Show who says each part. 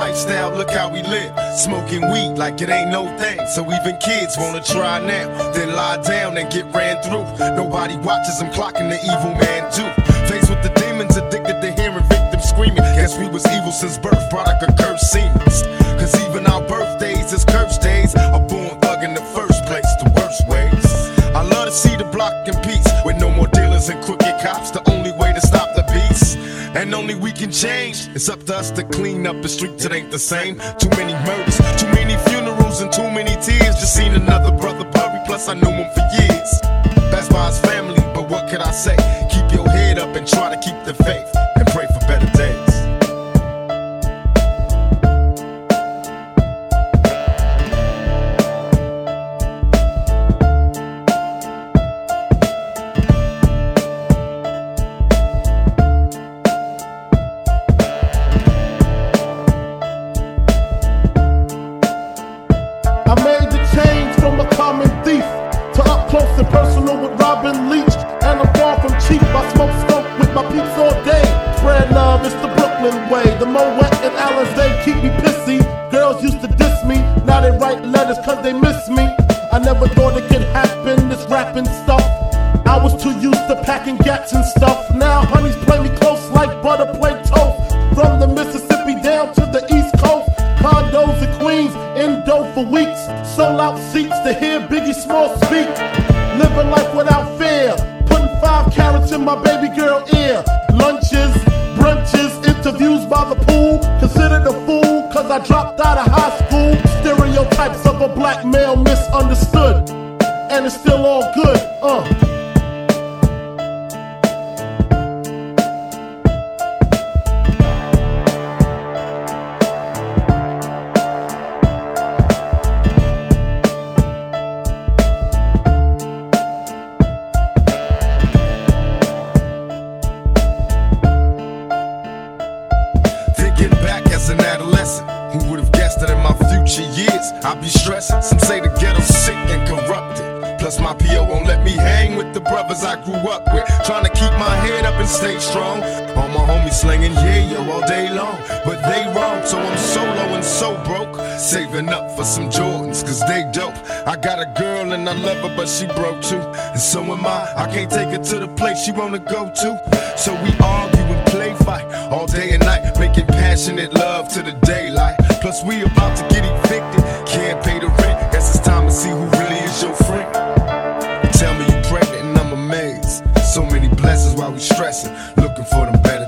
Speaker 1: lifestyle, look how we live. Smoking weed like it ain't no thing. So even kids wanna try now, then lie down and get ran through. Nobody watches them clocking the evil man too. Faced with the demons, addicted to hearing victims screaming. Guess we was evil since birth, product of cursed seemings. Cause even our birthdays is cursed days. A born thug in the first place, the worst ways. I love to see the block in peace, with no more dealers and crooked cops. The only way to stop the beast, and only we can change. It's up to us to clean up the streets, it ain't the same. Too many murders, too many funerals, and too many tears. Just seen another brother bury, plus I knew him for years. That's by his family, but what could I say? Keep your head up and try to keep the faith, and pray for better days.
Speaker 2: I made the change from a common thief to up close and personal with Robin Leach. And I'm far from cheap, I smoke skunk with my peeps all day. Spread love, it's the Brooklyn way. The Moet and Alizé keep me pissy. Girls used to diss me, now they write letters cause they miss me. I never thought it could happen, this rapping stuff. I was too used to packing gats and stuff. Now honeys play me close like butter play toast. From the Mississippi down to the East Coast. Condos in Queens, indo for weeks. Sold out seats to hear Biggie Small speak. Living life without fear, putting 5 carats in my baby girl ear. Lunches, brunches, interviews by the pool. Considered a fool cause I dropped out of high school. Stereotypes of a black male misunderstood, and it's still all good,
Speaker 1: Thinking back as an adolescent, who would have guessed that in my future years I'd be stressing? Some say the ghetto's sick and corrupted. Plus my PO won't let me hang with the brothers I grew up with. Trying to keep my head up and stay strong. All my homies slinging yo all day long, but they wrong, so I'm solo and so broke. Saving up for some Jordans, cause they dope. I got a girl and I love her, but she broke too. And so am I can't take her to the place she wanna go to. So we argue and play fight all day and night, making passionate love to the daylight. Plus we about to get evicted, can't pay the rent. Guess it's time to see who really is your friend. Tell me you pregnant and I'm amazed. So many blessings while we stressing, looking for them better